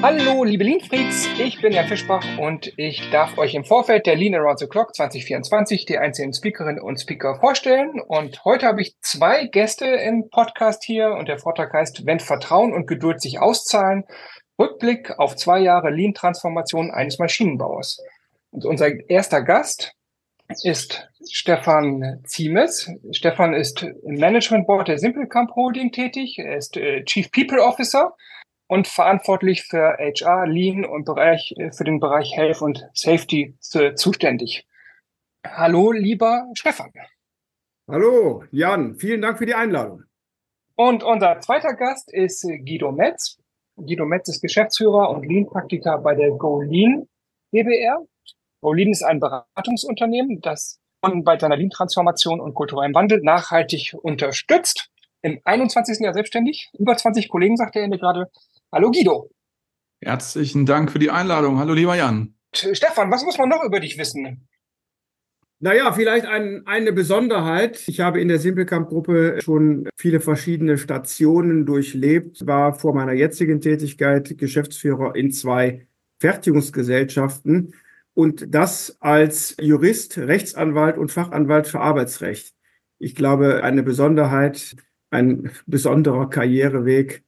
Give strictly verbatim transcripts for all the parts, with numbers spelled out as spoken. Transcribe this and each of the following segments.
Hallo, liebe Lean-Freaks, ich bin Jan Fischbach und ich darf euch im Vorfeld der Lean Around the Clock zwanzig vierundzwanzig die einzelnen Speakerinnen und Speaker vorstellen. Und heute habe ich zwei Gäste im Podcast hier und der Vortrag heißt, wenn Vertrauen und Geduld sich auszahlen, Rückblick auf zwei Jahre Lean-Transformation eines Maschinenbauers. Und unser erster Gast ist Stefan Ziemes. Stefan ist im Management Board der Simplecamp Holding tätig. Er ist äh, Chief People Officer und verantwortlich für H R, Lean und Bereich, für den Bereich Health und Safety äh, zuständig. Hallo, lieber Stefan. Hallo, Jan. Vielen Dank für die Einladung. Und unser zweiter Gast ist Guido Metz. Guido Metz ist Geschäftsführer und Lean-Praktiker bei der GoLean G b R. GoLean ist ein Beratungsunternehmen, das bei seiner Lean-Transformation und kulturellem Wandel nachhaltig unterstützt. Im einundzwanzigsten Jahr selbstständig. Über zwanzig Kollegen, sagt er Ihnen gerade. Hallo Guido. Herzlichen Dank für die Einladung. Hallo lieber Jan. Stefan, was muss man noch über dich wissen? Naja, vielleicht ein, eine Besonderheit. Ich habe in der Simplecamp-Gruppe schon viele verschiedene Stationen durchlebt, war vor meiner jetzigen Tätigkeit Geschäftsführer in zwei Fertigungsgesellschaften und das als Jurist, Rechtsanwalt und Fachanwalt für Arbeitsrecht. Ich glaube, eine Besonderheit, ein besonderer Karriereweg,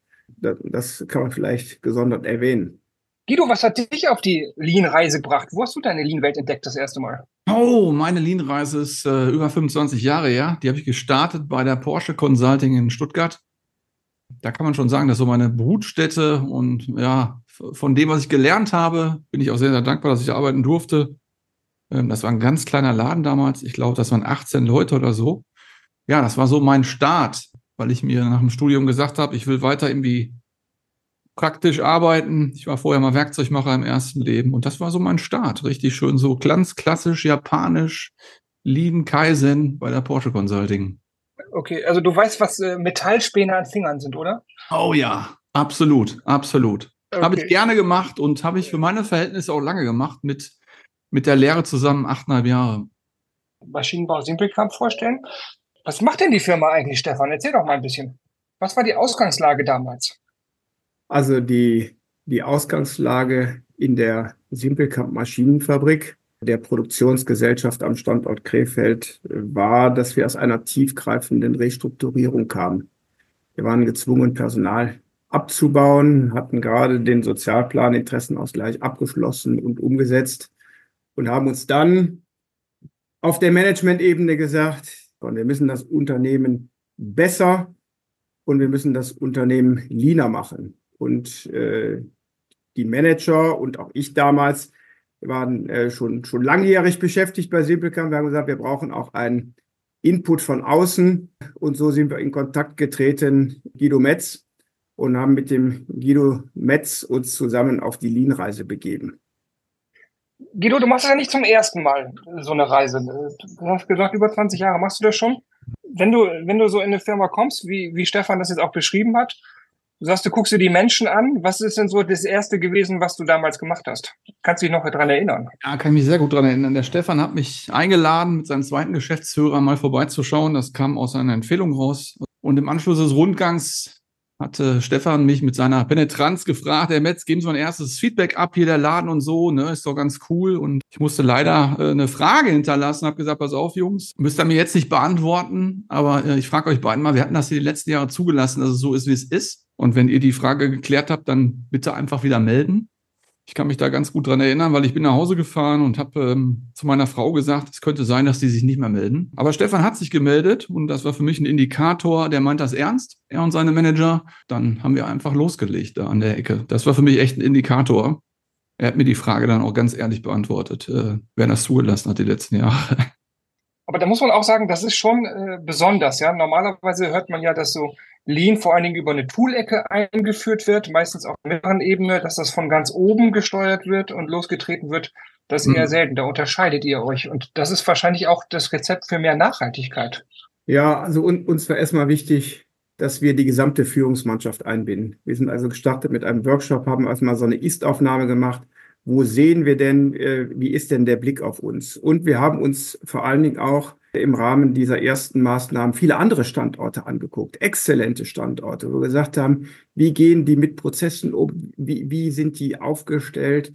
das kann man vielleicht gesondert erwähnen. Guido, was hat dich auf die Lean-Reise gebracht? Wo hast du deine Lean-Welt entdeckt das erste Mal? Oh, meine Lean-Reise ist äh, über fünfundzwanzig Jahre her. Die habe ich gestartet bei der Porsche Consulting in Stuttgart. Da kann man schon sagen, das ist so meine Brutstätte. Und ja, von dem, was ich gelernt habe, bin ich auch sehr, sehr dankbar, dass ich arbeiten durfte. Ähm, das war ein ganz kleiner Laden damals. Ich glaube, das waren achtzehn Leute oder so. Ja, das war so mein Start, weil ich mir nach dem Studium gesagt habe, ich will weiter irgendwie praktisch arbeiten. Ich war vorher mal Werkzeugmacher im ersten Leben und das war so mein Start. Richtig schön so ganz klassisch japanisch, Lean Kaizen bei der Porsche Consulting. Okay, also du weißt, was äh, Metallspäne an Fingern sind, oder? Oh ja, absolut, absolut. Okay. Habe ich gerne gemacht und habe ich für meine Verhältnisse auch lange gemacht, mit, mit der Lehre zusammen achteinhalb Jahre. Maschinenbau Simplecamp vorstellen. Was macht denn die Firma eigentlich, Stefan? Erzähl doch mal ein bisschen. Was war die Ausgangslage damals? Also die, die Ausgangslage in der Simplecamp Maschinenfabrik der Produktionsgesellschaft am Standort Krefeld war, dass wir aus einer tiefgreifenden Restrukturierung kamen. Wir waren gezwungen, Personal abzubauen, hatten gerade den Sozialplan Interessenausgleich abgeschlossen und umgesetzt und haben uns dann auf der Management-Ebene gesagt, wir müssen das Unternehmen besser und wir müssen das Unternehmen leaner machen. Und äh, die Manager und auch ich damals waren äh, schon, schon langjährig beschäftigt bei Simplecamp. Wir haben gesagt, wir brauchen auch einen Input von außen. Und so sind wir in Kontakt getreten, Guido Metz, und haben mit dem Guido Metz uns zusammen auf die Lean-Reise begeben. Guido, du machst ja nicht zum ersten Mal so eine Reise. Du hast gesagt, über zwanzig Jahre machst du das schon. Wenn du, wenn du so in eine Firma kommst, wie, wie Stefan das jetzt auch beschrieben hat, du sagst, du guckst dir die Menschen an. Was ist denn so das Erste gewesen, was du damals gemacht hast? Kannst du dich noch daran erinnern? Ja, kann ich mich sehr gut daran erinnern. Der Stefan hat mich eingeladen, mit seinem zweiten Geschäftsführer mal vorbeizuschauen. Das kam aus einer Empfehlung raus. Und im Anschluss des Rundgangs hatte Stefan mich mit seiner Penetranz gefragt, Herr Metz, geben Sie mal ein erstes Feedback ab, hier der Laden und so, ne, ist doch ganz cool. Und ich musste leider äh, eine Frage hinterlassen, habe gesagt, pass auf, Jungs, müsst ihr mir jetzt nicht beantworten, aber äh, ich frage euch beiden mal, wir hatten das hier die letzten Jahre zugelassen, dass es so ist, wie es ist. Und wenn ihr die Frage geklärt habt, dann bitte einfach wieder melden. Ich kann mich da ganz gut dran erinnern, weil ich bin nach Hause gefahren und habe ähm, zu meiner Frau gesagt, es könnte sein, dass die sich nicht mehr melden. Aber Stefan hat sich gemeldet und das war für mich ein Indikator, der meint das ernst, er und seine Manager. Dann haben wir einfach losgelegt da an der Ecke. Das war für mich echt ein Indikator. Er hat mir die Frage dann auch ganz ehrlich beantwortet, äh, wer das zugelassen hat die letzten Jahre. Aber da muss man auch sagen, das ist schon äh, besonders. Ja, normalerweise hört man ja, dass so Lean vor allen Dingen über eine Toolecke eingeführt wird, meistens auf der mittleren Ebene, dass das von ganz oben gesteuert wird und losgetreten wird. Das ist eher selten. Da unterscheidet ihr euch. Und das ist wahrscheinlich auch das Rezept für mehr Nachhaltigkeit. Ja, also un- uns war erstmal wichtig, dass wir die gesamte Führungsmannschaft einbinden. Wir sind also gestartet mit einem Workshop, haben erstmal so eine Ist-Aufnahme gemacht. Wo sehen wir denn, äh, wie ist denn der Blick auf uns? Und wir haben uns vor allen Dingen auch im Rahmen dieser ersten Maßnahmen viele andere Standorte angeguckt, exzellente Standorte, wo wir gesagt haben, wie gehen die mit Prozessen um, wie, wie sind die aufgestellt,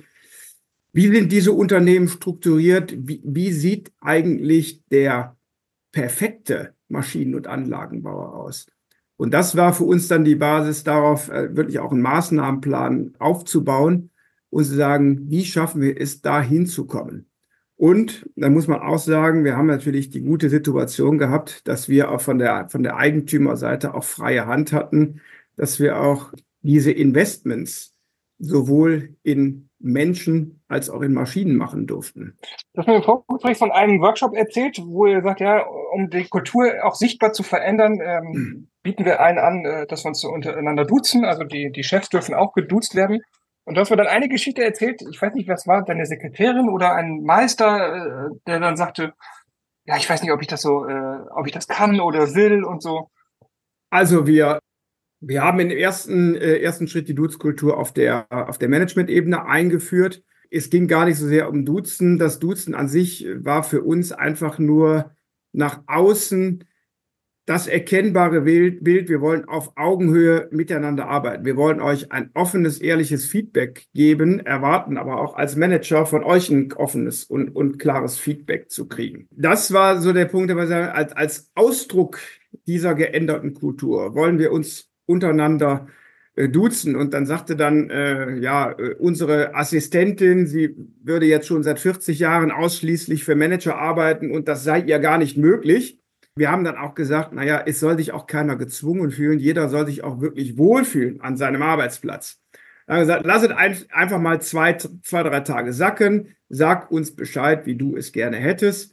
wie sind diese Unternehmen strukturiert, wie, wie sieht eigentlich der perfekte Maschinen- und Anlagenbauer aus. Und das war für uns dann die Basis darauf, wirklich auch einen Maßnahmenplan aufzubauen und zu sagen, wie schaffen wir es, da hinzukommen. Und da muss man auch sagen, wir haben natürlich die gute Situation gehabt, dass wir auch von der, von der Eigentümerseite auch freie Hand hatten, dass wir auch diese Investments sowohl in Menschen als auch in Maschinen machen durften. Du hast mir im Vorgespräch von einem Workshop erzählt, wo ihr sagt, ja, um die Kultur auch sichtbar zu verändern, ähm, bieten wir allen an, äh, dass wir uns so untereinander duzen. Also die, die Chefs dürfen auch geduzt werden. Und du hast mir dann eine Geschichte erzählt, ich weiß nicht, was war, deine Sekretärin oder ein Meister, äh, der dann sagte, ja, ich weiß nicht, ob ich das so, äh, ob ich das kann oder will und so. Also wir, wir haben im ersten, äh, ersten Schritt die Duzkultur auf der, auf der Management-Ebene eingeführt. Es ging gar nicht so sehr um Duzen. Das Duzen an sich war für uns einfach nur nach außen das erkennbare Bild. Wir wollen auf Augenhöhe miteinander arbeiten. Wir wollen euch ein offenes, ehrliches Feedback geben, erwarten aber auch als Manager von euch ein offenes und, und klares Feedback zu kriegen. Das war so der Punkt, aber als, als Ausdruck dieser geänderten Kultur wollen wir uns untereinander äh, duzen. Und dann sagte dann, äh, ja, äh, unsere Assistentin, sie würde jetzt schon seit vierzig Jahren ausschließlich für Manager arbeiten und das sei ihr gar nicht möglich. Wir haben dann auch gesagt, naja, es soll sich auch keiner gezwungen fühlen. Jeder soll sich auch wirklich wohlfühlen an seinem Arbeitsplatz. Dann haben wir gesagt, lass es ein, einfach mal zwei, zwei, drei Tage sacken. Sag uns Bescheid, wie du es gerne hättest.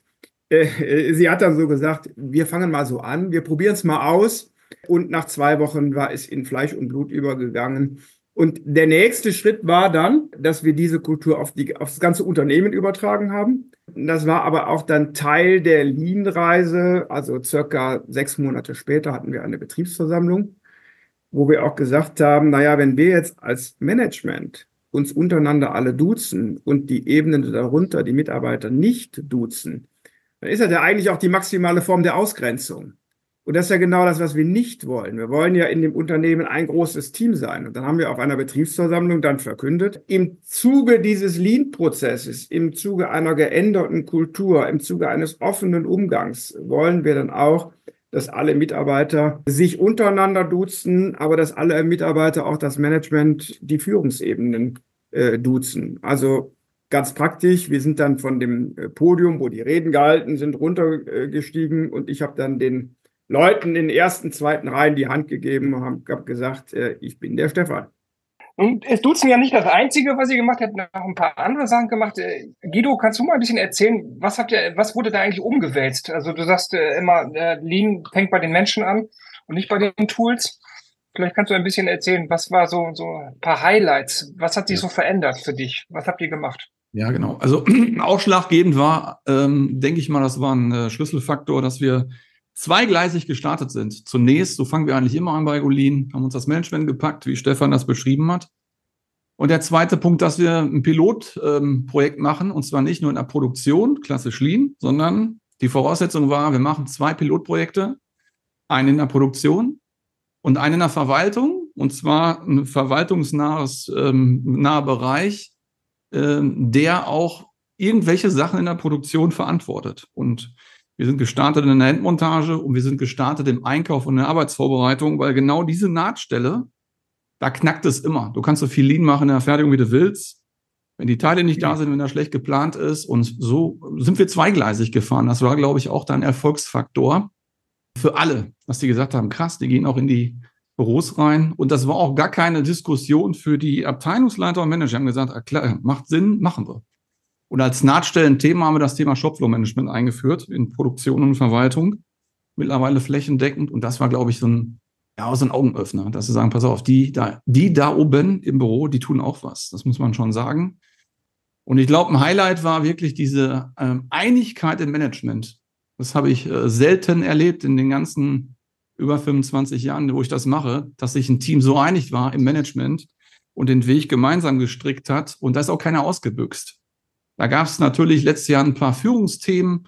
Äh, sie hat dann so gesagt, wir fangen mal so an, wir probieren es mal aus. Und nach zwei Wochen war es in Fleisch und Blut übergegangen. Und der nächste Schritt war dann, dass wir diese Kultur auf, die, auf das ganze Unternehmen übertragen haben. Das war aber auch dann Teil der Lean-Reise. Also circa sechs Monate später hatten wir eine Betriebsversammlung, wo wir auch gesagt haben, naja, wenn wir jetzt als Management uns untereinander alle duzen und die Ebenen darunter, die Mitarbeiter nicht duzen, dann ist das ja eigentlich auch die maximale Form der Ausgrenzung. Und das ist ja genau das, was wir nicht wollen. Wir wollen ja in dem Unternehmen ein großes Team sein. Und dann haben wir auf einer Betriebsversammlung dann verkündet, im Zuge dieses Lean-Prozesses, im Zuge einer geänderten Kultur, im Zuge eines offenen Umgangs wollen wir dann auch, dass alle Mitarbeiter sich untereinander duzen, aber dass alle Mitarbeiter auch das Management, die Führungsebenen äh, duzen. Also ganz praktisch, wir sind dann von dem Podium, wo die Reden gehalten sind, runtergestiegen und ich habe dann den Leuten in den ersten, zweiten Reihen die Hand gegeben und habe hab gesagt, äh, ich bin der Stefan. Und es duzen ja nicht das Einzige, was ihr gemacht habt, noch ein paar andere Sachen gemacht. Äh, Guido, kannst du mal ein bisschen erzählen, was habt ihr, was wurde da eigentlich umgewälzt? Also du sagst äh, immer, äh, Lean fängt bei den Menschen an und nicht bei den Tools. Vielleicht kannst du ein bisschen erzählen, was war so, so ein paar Highlights? Was hat sich so verändert für dich? Was habt ihr gemacht? Ja, genau. Also ausschlaggebend war, ähm, denke ich mal, das war ein äh, Schlüsselfaktor, dass wir zweigleisig gestartet sind. Zunächst, so fangen wir eigentlich immer an bei Lean, haben uns das Management gepackt, wie Stefan das beschrieben hat. Und der zweite Punkt, dass wir ein Pilotprojekt ähm, machen, und zwar nicht nur in der Produktion, klassisch Lean, sondern die Voraussetzung war, wir machen zwei Pilotprojekte, einen in der Produktion und einen in der Verwaltung, und zwar ein verwaltungsnahes ähm, naher Bereich, ähm, der auch irgendwelche Sachen in der Produktion verantwortet. Und wir sind gestartet in der Endmontage und wir sind gestartet im Einkauf und in der Arbeitsvorbereitung, weil genau diese Nahtstelle, da knackt es immer. Du kannst so viel Lean machen in der Fertigung, wie du willst. Wenn die Teile nicht da sind, wenn das schlecht geplant ist. Und so sind wir zweigleisig gefahren. Das war, glaube ich, auch dann Erfolgsfaktor für alle, dass die gesagt haben, krass, die gehen auch in die Büros rein. Und das war auch gar keine Diskussion für die Abteilungsleiter und Manager. Die haben gesagt, klar, macht Sinn, machen wir. Und als Nahtstellenthema haben wir das Thema Shopfloor-Management eingeführt in Produktion und Verwaltung, mittlerweile flächendeckend. Und das war, glaube ich, so ein, ja, so ein Augenöffner, dass sie sagen, pass auf, die da, die da oben im Büro, die tun auch was. Das muss man schon sagen. Und ich glaube, ein Highlight war wirklich diese ähm, Einigkeit im Management. Das habe ich äh, selten erlebt in den ganzen über fünfundzwanzig Jahren, wo ich das mache, dass sich ein Team so einig war im Management und den Weg gemeinsam gestrickt hat. Und da ist auch keiner ausgebüxt. Da gab es natürlich letztes Jahr ein paar Führungsthemen,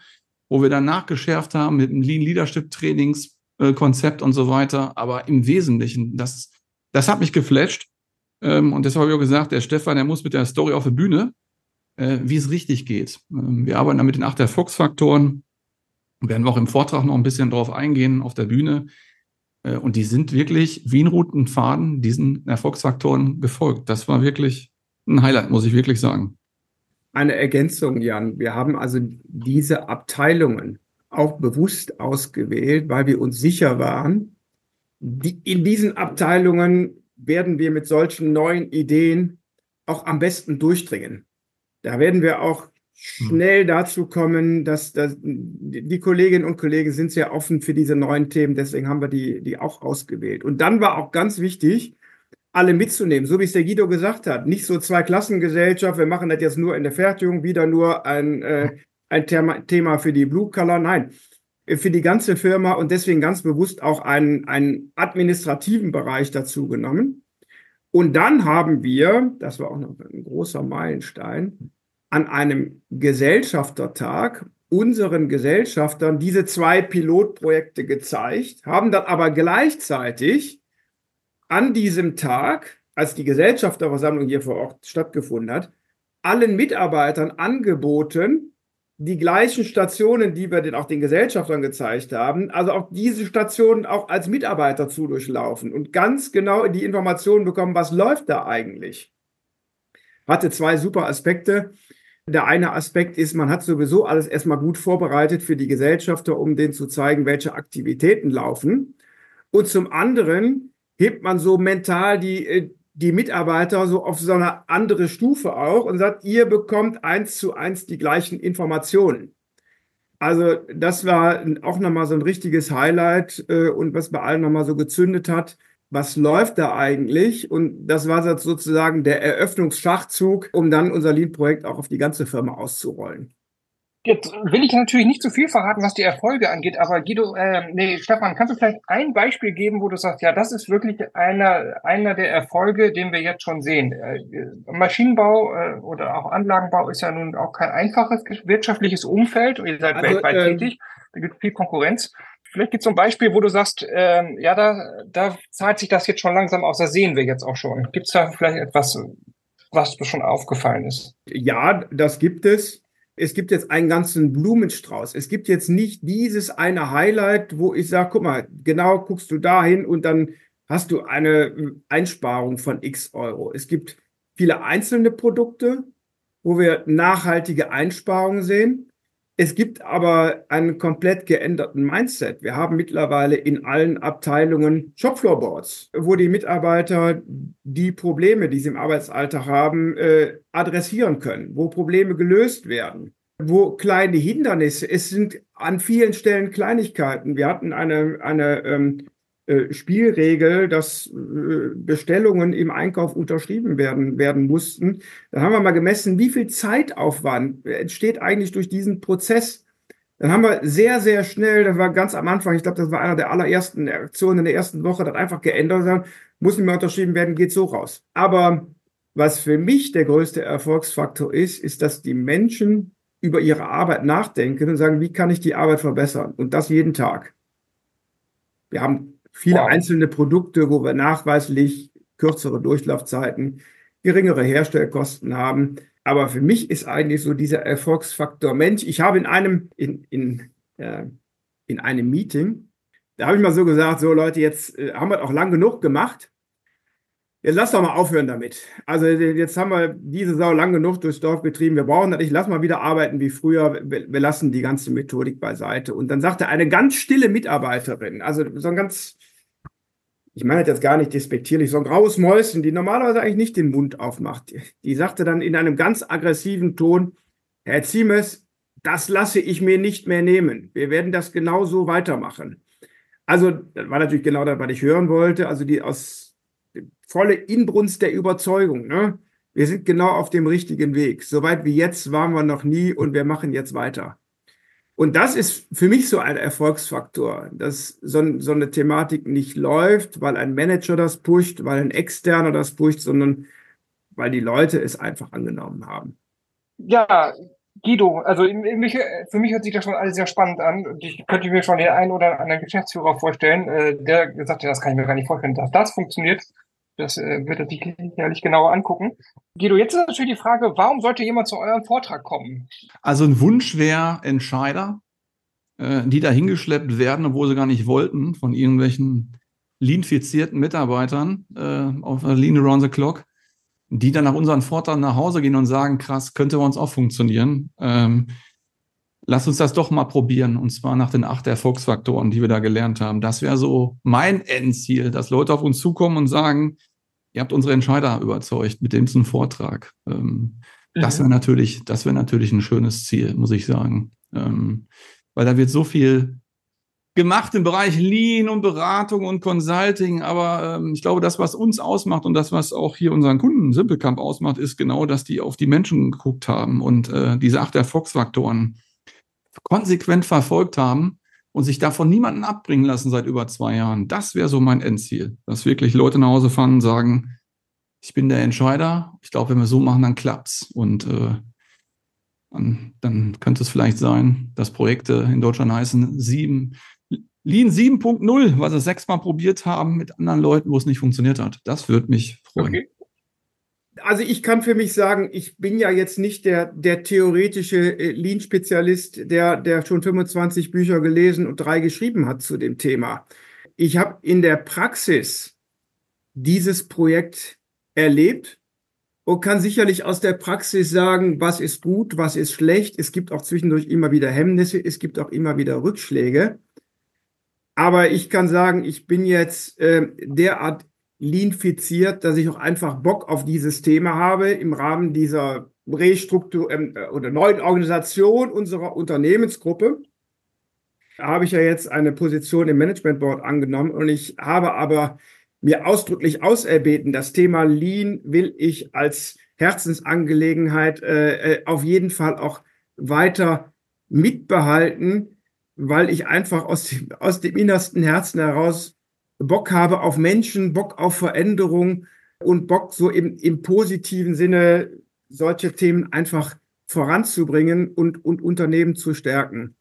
wo wir dann nachgeschärft haben mit dem Lean Leadership Trainingskonzept und so weiter. Aber im Wesentlichen, das, das hat mich geflasht. Ähm, und deshalb habe ich auch gesagt, der Stefan, der muss mit der Story auf die Bühne, äh, wie es richtig geht. Ähm, wir arbeiten da mit den acht Erfolgsfaktoren. Werden wir auch im Vortrag noch ein bisschen drauf eingehen auf der Bühne. Äh, und die sind wirklich wie ein roten Faden diesen Erfolgsfaktoren gefolgt. Das war wirklich ein Highlight, muss ich wirklich sagen. Eine Ergänzung, Jan. Wir haben also diese Abteilungen auch bewusst ausgewählt, weil wir uns sicher waren, die, in diesen Abteilungen werden wir mit solchen neuen Ideen auch am besten durchdringen. Da werden wir auch schnell dazu kommen, dass, dass die Kolleginnen und Kollegen sind sehr offen für diese neuen Themen, deswegen haben wir die, die auch ausgewählt. Und dann war auch ganz wichtig, alle mitzunehmen, so wie es der Guido gesagt hat. Nicht so Zweiklassengesellschaft, wir machen das jetzt nur in der Fertigung, wieder nur ein, äh, ein Thema, Thema für die Blue Collar, nein, für die ganze Firma und deswegen ganz bewusst auch einen, einen administrativen Bereich dazu genommen. Und dann haben wir, das war auch noch ein großer Meilenstein, an einem Gesellschaftertag unseren Gesellschaftern diese zwei Pilotprojekte gezeigt, haben dann aber gleichzeitig an diesem Tag, als die Gesellschafterversammlung hier vor Ort stattgefunden hat, allen Mitarbeitern angeboten, die gleichen Stationen, die wir den, auch den Gesellschaftern gezeigt haben, also auch diese Stationen auch als Mitarbeiter zu durchlaufen und ganz genau die Informationen bekommen, was läuft da eigentlich. Hatte zwei super Aspekte. Der eine Aspekt ist, man hat sowieso alles erstmal gut vorbereitet für die Gesellschafter, um denen zu zeigen, welche Aktivitäten laufen. Und zum anderen hebt man so mental die, die Mitarbeiter so auf so eine andere Stufe auch und sagt, ihr bekommt eins zu eins die gleichen Informationen. Also das war auch nochmal so ein richtiges Highlight äh, und was bei allen nochmal so gezündet hat. Was läuft da eigentlich? Und das war sozusagen der Eröffnungsschachzug, um dann unser Lean-Projekt auch auf die ganze Firma auszurollen. Jetzt will ich natürlich nicht zu viel verraten, was die Erfolge angeht, aber Guido, äh, nee, Stefan, kannst du vielleicht ein Beispiel geben, wo du sagst, ja, das ist wirklich einer, einer der Erfolge, den wir jetzt schon sehen. Äh, Maschinenbau äh, oder auch Anlagenbau ist ja nun auch kein einfaches wirtschaftliches Umfeld und ihr seid also, weltweit ähm, tätig, da gibt es viel Konkurrenz. Vielleicht gibt es so ein Beispiel, wo du sagst, ähm, ja, da, da zahlt sich das jetzt schon langsam aus, das sehen wir jetzt auch schon. Gibt es da vielleicht etwas, was schon aufgefallen ist? Ja, das gibt es. Es gibt jetzt einen ganzen Blumenstrauß. Es gibt jetzt nicht dieses eine Highlight, wo ich sage, guck mal, genau guckst du da hin und dann hast du eine Einsparung von X Euro. Es gibt viele einzelne Produkte, wo wir nachhaltige Einsparungen sehen. Es gibt aber einen komplett geänderten Mindset. Wir haben mittlerweile in allen Abteilungen Shopfloorboards, wo die Mitarbeiter die Probleme, die sie im Arbeitsalltag haben, äh, adressieren können, wo Probleme gelöst werden, wo kleine Hindernisse, es sind an vielen Stellen Kleinigkeiten. Wir hatten eine, eine ähm, äh, Spielregel, dass äh, Bestellungen im Einkauf unterschrieben werden, werden mussten. Dann haben wir mal gemessen, wie viel Zeitaufwand entsteht eigentlich durch diesen Prozess. Dann haben wir sehr, sehr schnell, das war ganz am Anfang, ich glaube, das war einer der allerersten Aktionen in der ersten Woche, das einfach geändert haben, muss nicht mehr unterschrieben werden, geht so raus. Aber was für mich der größte Erfolgsfaktor ist, ist, dass die Menschen über ihre Arbeit nachdenken und sagen, wie kann ich die Arbeit verbessern? Und das jeden Tag. Wir haben viele wow. einzelne Produkte, wo wir nachweislich kürzere Durchlaufzeiten, geringere Herstellkosten haben. Aber für mich ist eigentlich so dieser Erfolgsfaktor Mensch. Ich habe in einem, in, in, äh, in einem Meeting, da habe ich mal so gesagt, so Leute, jetzt äh, haben wir es auch lang genug gemacht. Jetzt lass doch mal aufhören damit. Also jetzt haben wir diese Sau lang genug durchs Dorf getrieben. Wir brauchen das nicht. Lass mal wieder arbeiten wie früher. Wir, wir lassen die ganze Methodik beiseite. Und dann sagte eine ganz stille Mitarbeiterin, also so ein ganz, ich meine das jetzt gar nicht despektierlich, so ein graues Mäuschen, die normalerweise eigentlich nicht den Mund aufmacht. Die sagte dann in einem ganz aggressiven Ton, Herr Ziemes, das lasse ich mir nicht mehr nehmen. Wir werden das genau so weitermachen. Also das war natürlich genau das, was ich hören wollte. Also die aus volle Inbrunst der Überzeugung, ne? Wir sind genau auf dem richtigen Weg. Soweit wie jetzt waren wir noch nie und wir machen jetzt weiter. Und das ist für mich so ein Erfolgsfaktor, dass so, so eine Thematik nicht läuft, weil ein Manager das pusht, weil ein Externer das pusht, sondern weil die Leute es einfach angenommen haben. Ja, Guido, also mich, für mich hört sich das schon alles sehr spannend an. Ich könnte mir schon den einen oder anderen Geschäftsführer vorstellen, der gesagt hat, das kann ich mir gar nicht vorstellen, dass das funktioniert. Das wird er sich sicherlich genauer angucken. Guido, jetzt ist natürlich die Frage, warum sollte jemand zu eurem Vortrag kommen? Also ein Wunsch wäre Entscheider, die da hingeschleppt werden, obwohl sie gar nicht wollten, von irgendwelchen lean-fizierten Mitarbeitern äh, auf Lean Around the Clock, die dann nach unseren Vortrag nach Hause gehen und sagen, krass, könnte bei uns auch funktionieren. Ähm, lass uns das doch mal probieren, und zwar nach den acht Erfolgsfaktoren, die wir da gelernt haben. Das wäre so mein Endziel, dass Leute auf uns zukommen und sagen, ihr habt unsere Entscheider überzeugt mit dem zum Vortrag. Ähm, mhm. Das wäre natürlich, das wäre natürlich ein schönes Ziel, muss ich sagen. Ähm, weil da wird so viel gemacht im Bereich Lean und Beratung und Consulting, aber ähm, ich glaube, das, was uns ausmacht und das, was auch hier unseren Kunden Simplecamp ausmacht, ist genau, dass die auf die Menschen geguckt haben und äh, diese acht Erfolgsfaktoren konsequent verfolgt haben und sich davon niemanden abbringen lassen seit über zwei Jahren. Das wäre so mein Endziel, dass wirklich Leute nach Hause fahren und sagen, ich bin der Entscheider, ich glaube, wenn wir so machen, dann klappt's. Und äh, dann, dann könnte es vielleicht sein, dass Projekte in Deutschland heißen sieben Lean sieben Punkt null, weil sie sechsmal probiert haben mit anderen Leuten, wo es nicht funktioniert hat. Das würde mich freuen. Okay. Also ich kann für mich sagen, ich bin ja jetzt nicht der, der theoretische Lean-Spezialist, der, der schon fünfundzwanzig Bücher gelesen und drei geschrieben hat zu dem Thema. Ich habe in der Praxis dieses Projekt erlebt und kann sicherlich aus der Praxis sagen, was ist gut, was ist schlecht. Es gibt auch zwischendurch immer wieder Hemmnisse, es gibt auch immer wieder Rückschläge. Aber ich kann sagen, ich bin jetzt äh, derart leanfiziert, dass ich auch einfach Bock auf dieses Thema habe im Rahmen dieser Restruktur äh, oder neuen Organisation unserer Unternehmensgruppe. Da habe ich ja jetzt eine Position im Management Board angenommen und ich habe aber mir ausdrücklich auserbeten, das Thema Lean will ich als Herzensangelegenheit äh, auf jeden Fall auch weiter mitbehalten, weil ich einfach aus dem, aus dem innersten Herzen heraus Bock habe auf Menschen, Bock auf Veränderung und Bock so im, im positiven Sinne solche Themen einfach voranzubringen und, und Unternehmen zu stärken.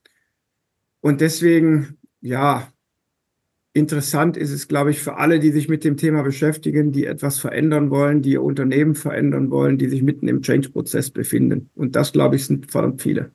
Und deswegen, ja, interessant ist es, glaube ich, für alle, die sich mit dem Thema beschäftigen, die etwas verändern wollen, die ihr Unternehmen verändern wollen, die sich mitten im Change-Prozess befinden. Und das, glaube ich, sind verdammt viele.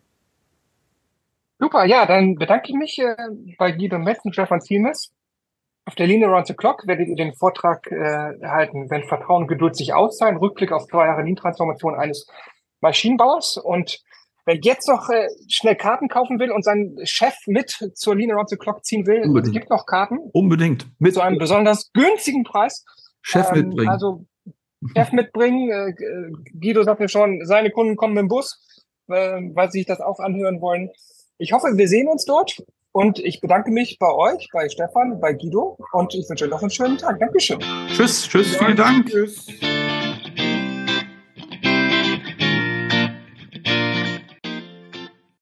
Super, ja, dann bedanke ich mich äh, bei Guido Metz und Stefan Zielmes. Auf der Lean Around the Clock werdet ihr den Vortrag äh, erhalten, wenn Vertrauen und Geduld sich auszahlen, Rückblick auf zwei Jahre Lean-Transformation eines Maschinenbaus. Und wer jetzt noch äh, schnell Karten kaufen will und seinen Chef mit zur Lean Around the Clock ziehen will, Unbedingt. es gibt noch Karten. Unbedingt. Mit zu einem besonders günstigen Preis. Chef ähm, mitbringen. Also Chef mitbringen. Äh, Guido sagt mir schon, seine Kunden kommen mit dem Bus, äh, weil sie sich das auch anhören wollen. Ich hoffe, wir sehen uns dort und ich bedanke mich bei euch, bei Stefan, bei Guido und ich wünsche euch noch einen schönen Tag. Dankeschön. Tschüss, tschüss, vielen Dank. Tschüss.